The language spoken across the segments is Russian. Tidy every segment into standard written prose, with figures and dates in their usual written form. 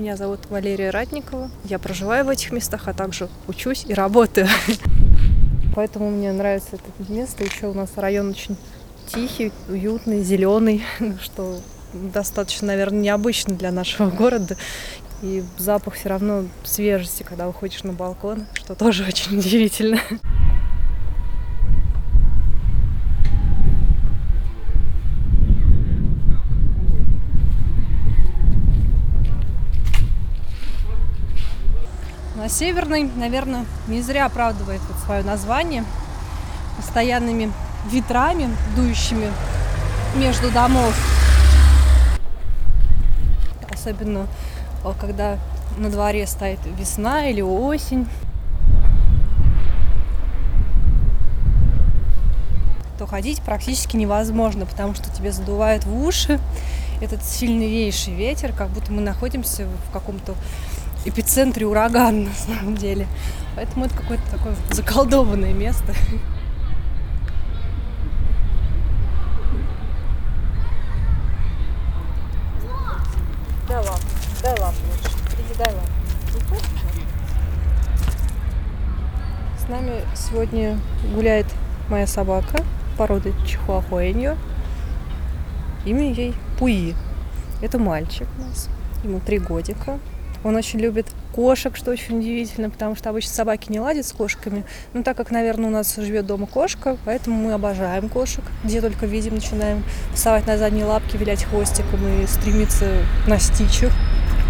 Меня зовут Валерия Ратникова. Я проживаю в этих местах, а также учусь и работаю. Поэтому мне нравится это место. Еще у нас район очень тихий, уютный, зеленый, что достаточно, наверное, необычно для нашего города. И запах все равно свежести, когда выходишь на балкон, что тоже очень удивительно. На Северной, наверное, не зря оправдывает свое название постоянными ветрами, дующими между домов. Особенно, когда на дворе стоит весна или осень, то ходить практически невозможно, потому что тебе задувает в уши этот сильнейший ветер, как будто мы находимся в каком-то эпицентре урагана на самом деле. Поэтому это какое-то такое заколдованное место. Дай лапу лучше. Иди, дай лапу. С нами сегодня гуляет моя собака породы чихуахуэньо. Имя ей Пуи. Это мальчик у нас. Ему 3 годика. Он очень любит кошек, что очень удивительно, потому что обычно собаки не ладят с кошками. Но так как, наверное, у нас живет дома кошка, поэтому мы обожаем кошек. Где только видим, начинаем вставать на задние лапки, вилять хвостиком и стремиться настичь их.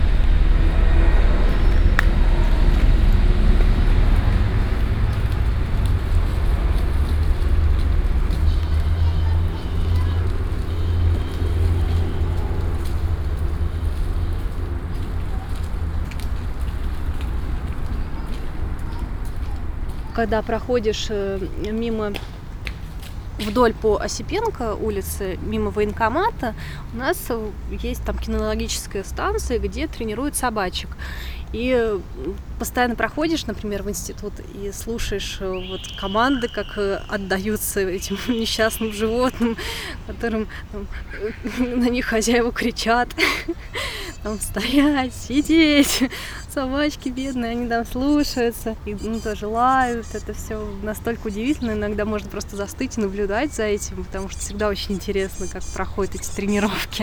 Когда проходишь мимо вдоль по Осипенко улице, мимо военкомата, у нас есть там кинологическая станция, где тренируют собачек. И постоянно проходишь, например, в институт и слушаешь вот команды, как отдаются этим несчастным животным, которым там, на них хозяева кричат. Там стоять, сидеть. Собачки бедные, они там слушаются и тоже лают. Это все настолько удивительно. Иногда можно просто застыть и наблюдать за этим, потому что всегда очень интересно, как проходят эти тренировки.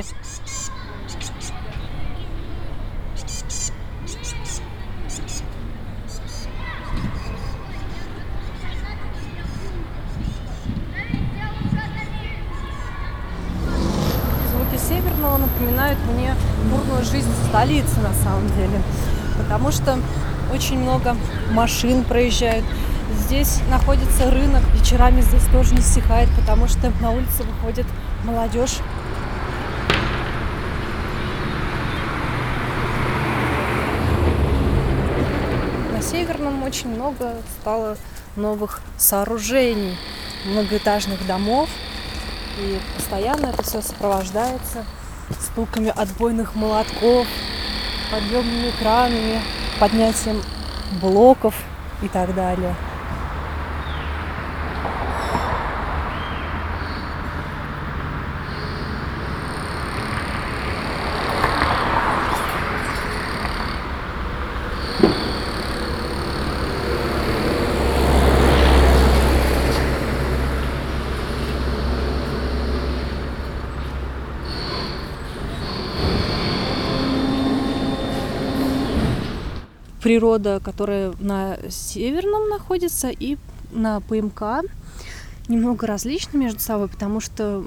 Северного напоминают мне бурную жизнь столицы на самом деле, потому что очень много машин проезжают. Здесь находится рынок, вечерами здесь тоже не стихает, потому что на улице выходит молодежь. На Северном очень много стало новых сооружений, многоэтажных домов. И постоянно это все сопровождается стуками отбойных молотков, подъемными кранами, поднятием блоков и так далее. Природа, которая на Северном находится, и на ПМК немного различна между собой, потому что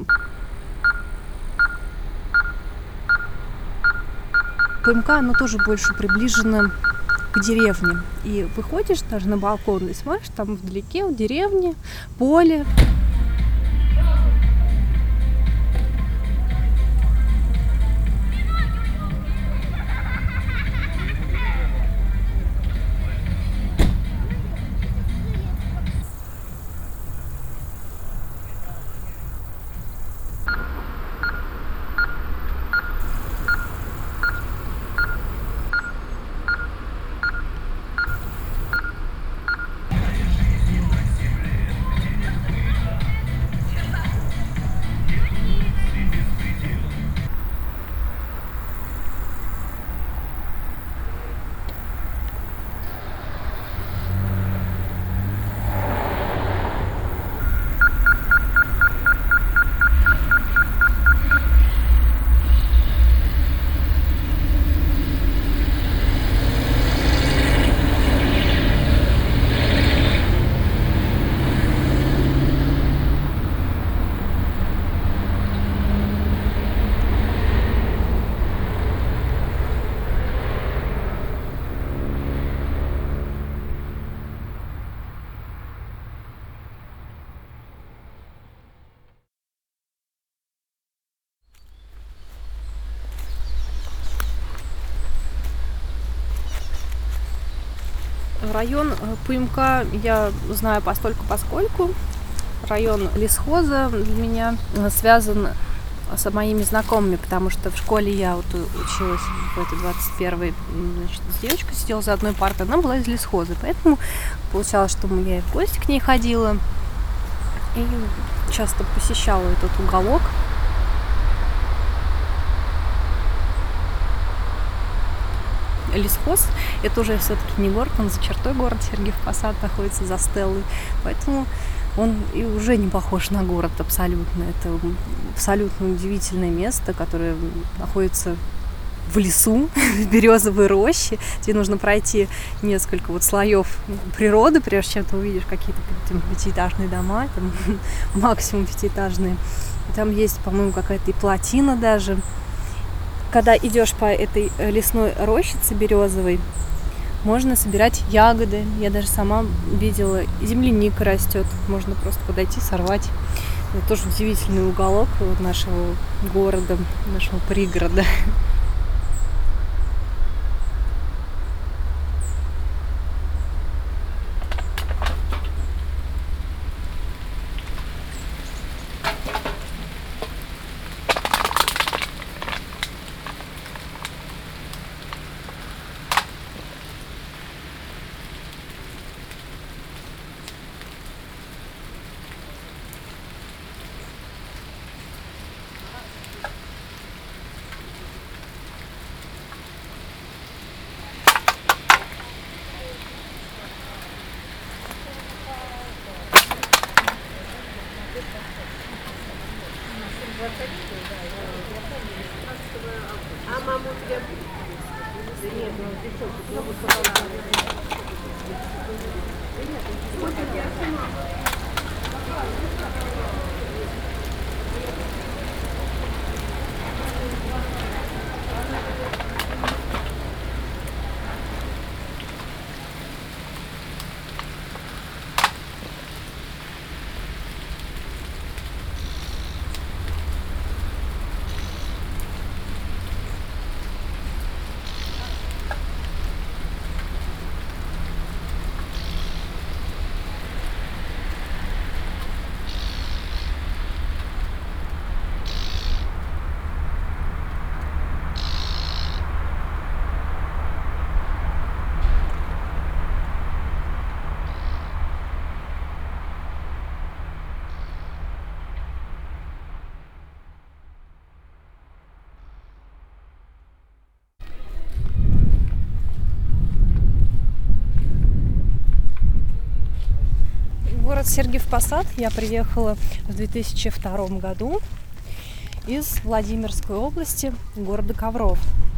ПМК, оно тоже больше приближено к деревне. И выходишь даже на балкон и смотришь, там вдалеке у деревни поле. Район ПМК я знаю постольку-поскольку. Район лесхоза для меня связан с моими знакомыми, потому что в школе я вот училась в этой 21-й, значит, с девочкой сидела за одной партой, она была из лесхоза, поэтому получалось, что я и в гости к ней ходила, и часто посещала этот уголок. Лесхоз — это уже все-таки не город, он за чертой города, Сергиев Посад находится за Стеллой, поэтому он и уже не похож на город абсолютно. Это абсолютно удивительное место, которое находится в лесу, в березовой роще. Тебе нужно пройти несколько слоев природы, прежде чем ты увидишь какие-то пятиэтажные дома, там, максимум пятиэтажные. Там есть, по-моему, какая-то и плотина даже. Когда идешь по этой лесной рощице березовой, можно собирать ягоды. Я даже сама видела, земляника растет. Можно просто подойти, сорвать. Это тоже удивительный уголок нашего города, нашего пригорода. Город Сергиев Посад я приехала в 2002 году из Владимирской области, города Ковров.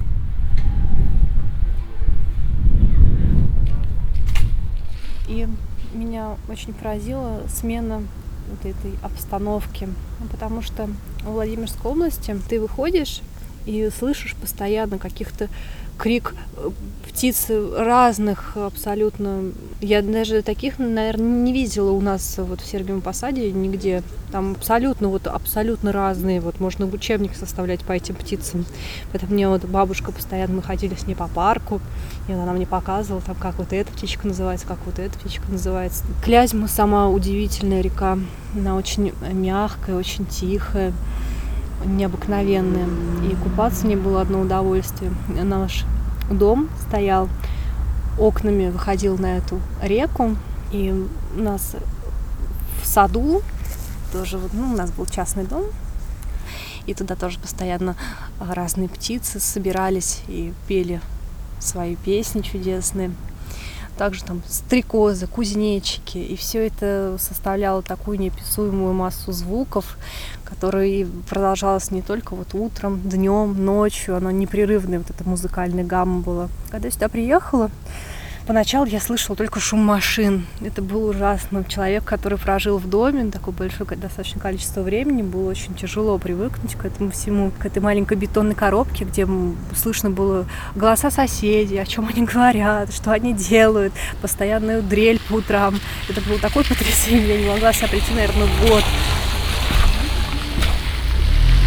И меня очень поразила смена вот этой обстановки, потому что в Владимирской области ты выходишь и слышишь постоянно каких-то крик птиц разных абсолютно. Я даже таких, наверное, не видела у нас в Сергиевом Посаде нигде. Там абсолютно разные. Можно учебник составлять по этим птицам. Поэтому мне бабушка постоянно, мы ходили с ней по парку, и она мне показывала, как эта птичка называется, как эта птичка называется. Клязьма — сама удивительная река. Она очень мягкая, очень тихая, необыкновенная. И купаться мне было одно удовольствие. Наш дом стоял, окнами выходил на эту реку, и у нас в саду тоже, у нас был частный дом, и туда тоже постоянно разные птицы собирались и пели свои песни чудесные. Также там стрекозы, кузнечики, и все это составляло такую неописуемую массу звуков, которые продолжалась не только утром, днем, ночью, она непрерывная, эта музыкальная гамма была. Когда я сюда приехала, поначалу я слышала только шум машин. Это было ужасно. Человек, который прожил в доме такое большое достаточно количество времени, было очень тяжело привыкнуть к этому всему, к этой маленькой бетонной коробке, где слышно было голоса соседей, о чем они говорят, что они делают, постоянную дрель по утрам. Это было такое потрясение, я не могла себя прийти, наверное, год.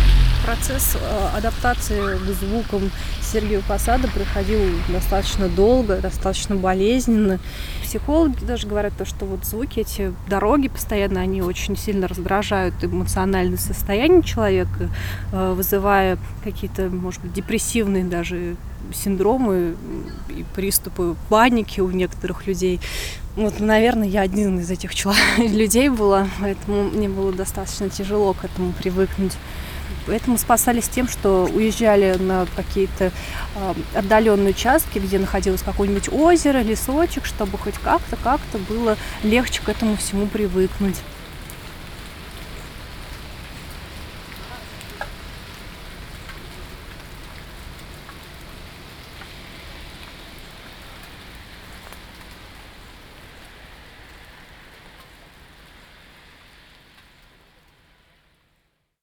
процесс адаптации к звукам Сергиева Посада проходил достаточно долго, достаточно болезненно. Психологи даже говорят, что вот звуки, эти дороги постоянно, они очень сильно раздражают эмоциональное состояние человека, вызывая какие-то, может быть, депрессивные даже синдромы и приступы паники у некоторых людей. Вот, наверное, я один из этих людей была, поэтому мне было достаточно тяжело к этому привыкнуть. Поэтому спасались тем, что уезжали на какие-то отдаленные участки, где находилось какое-нибудь озеро, лесочек, чтобы хоть как-то было легче к этому всему привыкнуть.